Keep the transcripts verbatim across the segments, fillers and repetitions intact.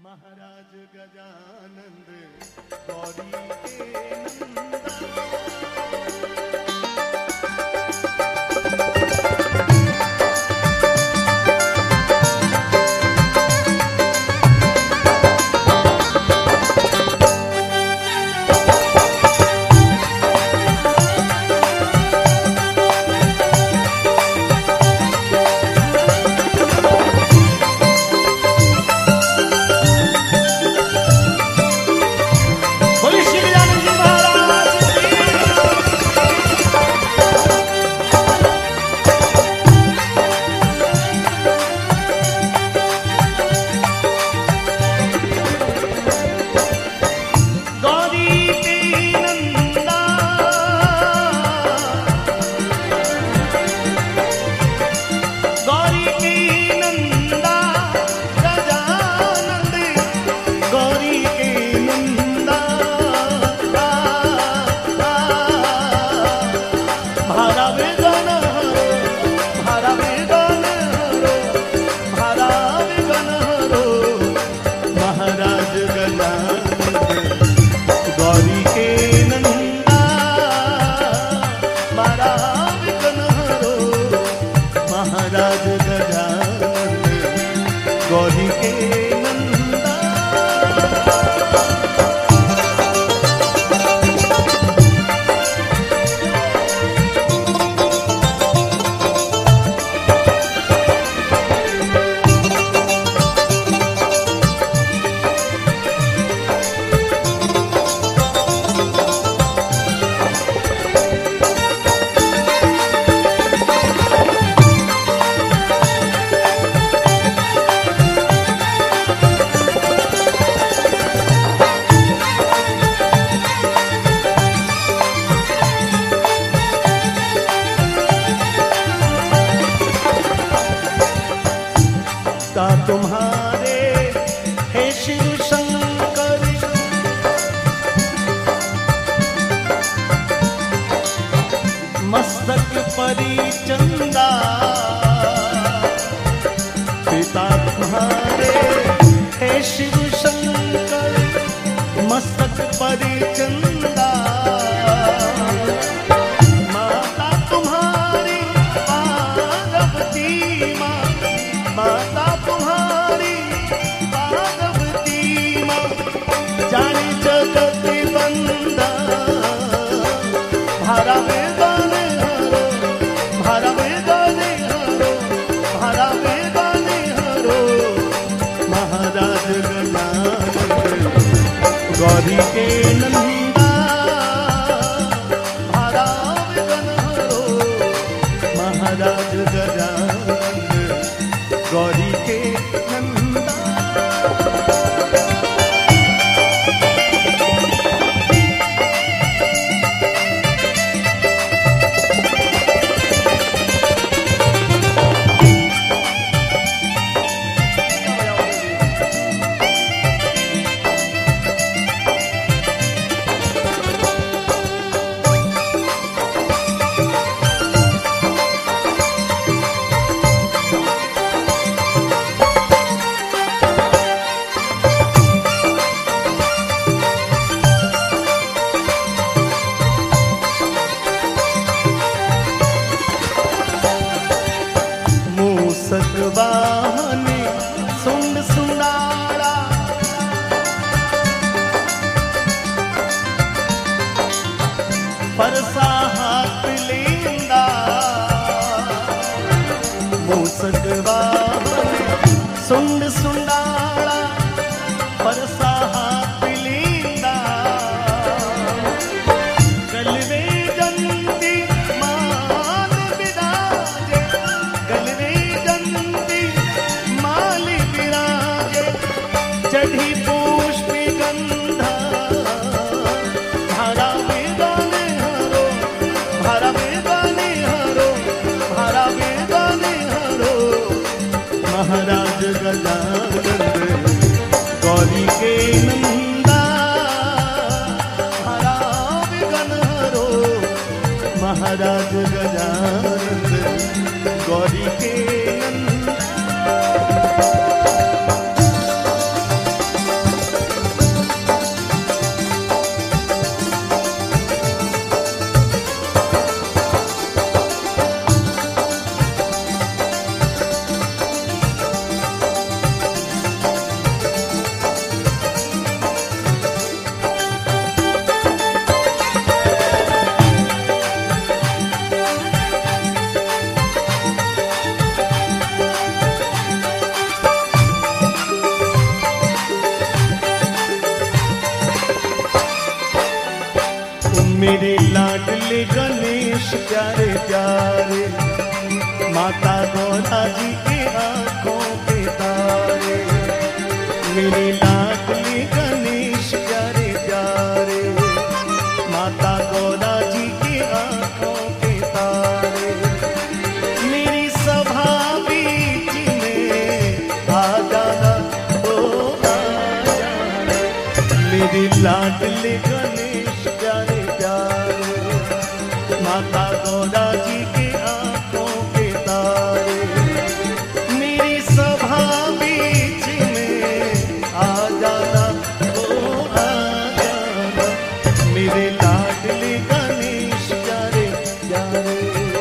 महाराज गजानंद गौरी के नंदा। तुम्हारे हे शिव शंकर मस्तक परी चंदा, पिता तुम्हारे हे शिव शंकर मस्तक परी चंदा, माता तुम्हारी पार्वती माँ, माता तुम्हारी पार्वती माँ, जानी जगत बंदा, भारा में गाने हरो, भारा में गाने हरो, भारा में गाने हरो, महाराज गजानंद गौरी के नंदा, भारा में गाने हरो, महाराज गजानंद गौरी के नंदा। वाहने सुंड सुंडाला, परसा हाथ लेंदा, मूसक वाहने सुंड सुंडाला, परसा हाथ लेंदा, गलवे जंती मान बिराजे, गलवे चढ़ी पुष्प गंधा, भारा में गाने हरो, भारा में गाने हरो, भारा में गाने हरो, महाराज गजानंद गौरी के नंदा, भारा में गाने हरो, महाराज गजानंद गौरी के नंदा। प्यारे प्यारे, माता गौरा जी की आंखों के तारे। मेरे लाडले गणेश प्यारे प्यारे, माता गौरा जी की आंखों के तारे। मेरी सभा बीच में आ जाना, ओ आ जाना, मेरे लाडले गणेश प्यारे प्यारे, माता गौरा जी की आंखों के तारे। मेरी सभा बीच में आ जाना, ओ आ जाना, मेरे लाडले गणेश प्यारे प्यारे।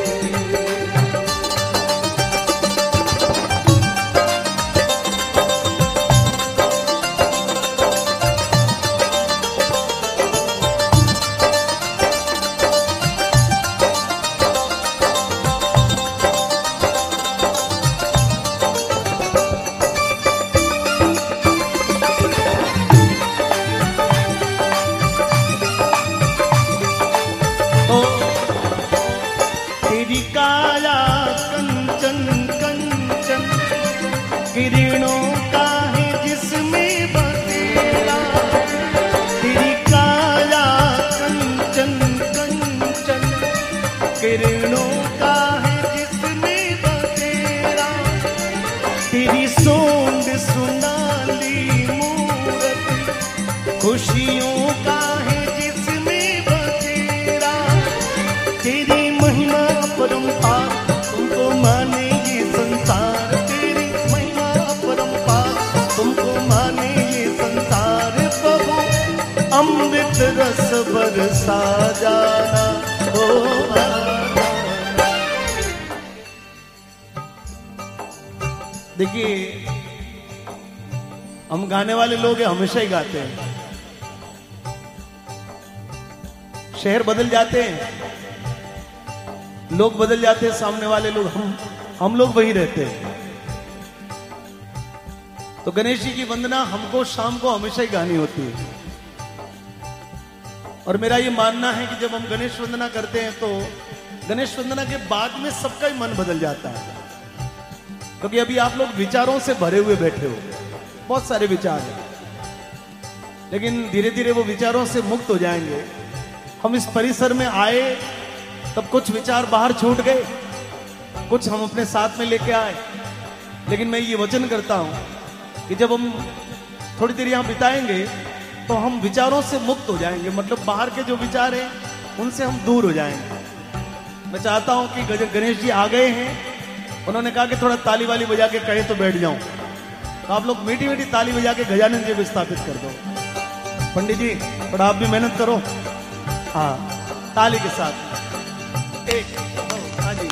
तेरी काया कंचन कंचन किरणों का है जिसमें बसेरा। तेरी काया कंचन कंचन किरणों का है जिसमें बसेरा। तेरी सोंद सुनाली मूरत खुशियों का है जिसमें बसेरा। तेरी महिमा परंपार तुमको माने ये संसार। तेरी महिमा परंपार तुमको माने ये संसार। प्रभु अमृत रस बरसा जाना, ओ आ जाना। देखिए, हम गाने वाले लोग हमेशा ही गाते हैं। शहर बदल जाते हैं, लोग बदल जाते हैं, सामने वाले लोग, हम हम लोग वही रहते हैं। तो गणेश जी की वंदना हमको शाम को हमेशा ही गानी होती है। और मेरा ये मानना है कि जब हम गणेश वंदना करते हैं तो गणेश वंदना के बाद में सबका ही मन बदल जाता है। क्योंकि अभी आप लोग विचारों से भरे हुए बैठे हो, बहुत सारे विचार हैं, लेकिन धीरे धीरे वो विचारों से मुक्त हो जाएंगे। हम इस परिसर में आए तब कुछ विचार बाहर छूट गए, कुछ हम अपने साथ में लेके आए। लेकिन मैं ये वचन करता हूं कि जब हम थोड़ी देर यहां बिताएंगे तो हम विचारों से मुक्त हो जाएंगे। मतलब बाहर के जो विचार हैं उनसे हम दूर हो जाएंगे। मैं चाहता हूं कि गणेश जी आ गए हैं, उन्होंने कहा कि थोड़ा ताली वाली बजा के कहे तो बैठ जाऊं, तो आप लोग मीठी मीठी ताली बजा के गजानन जी को स्थापित कर दो। पंडित जी थोड़ा आप भी मेहनत करो, हाँ ताली के साथ। एक, हाँ जी।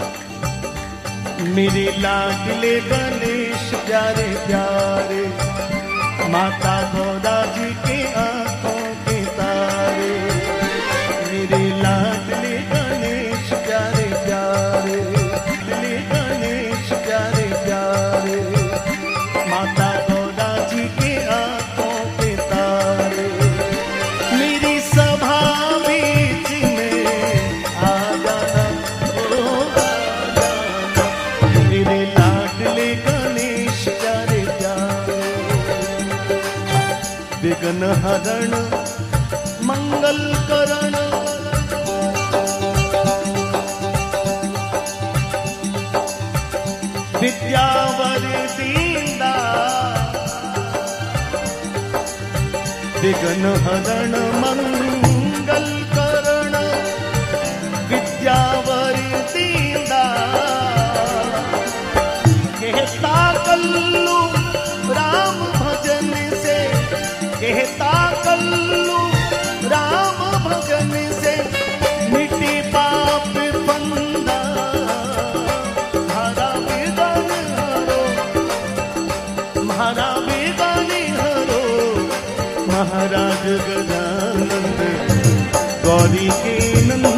मेरे लाडले गणेश प्यारे प्यारे, माता गौरा जी के आंखों के तारे। मेरे लाडले गणेश प्यारे प्यारे, लाडले गणेश प्यारे प्यारे, माता गौरा जी के आंखों के तारे। मेरी सभा बीच में आ जाना, ओ आ जाना, मेरे लाडले गणेश प्यारे प्यारे। विघ्न हरण मंगल करण, विद्यावर दीनदा। विघ्न हरण मंगल करण, विद्यावर दीनदा। कहता कल्लू राम भजन से, कहता कल्लू राम भजन से, मिटी पाप फंदा। हरा विघ्न हरो, हरा विघ्न हरो, महाराज गजानन गौरी के नंद।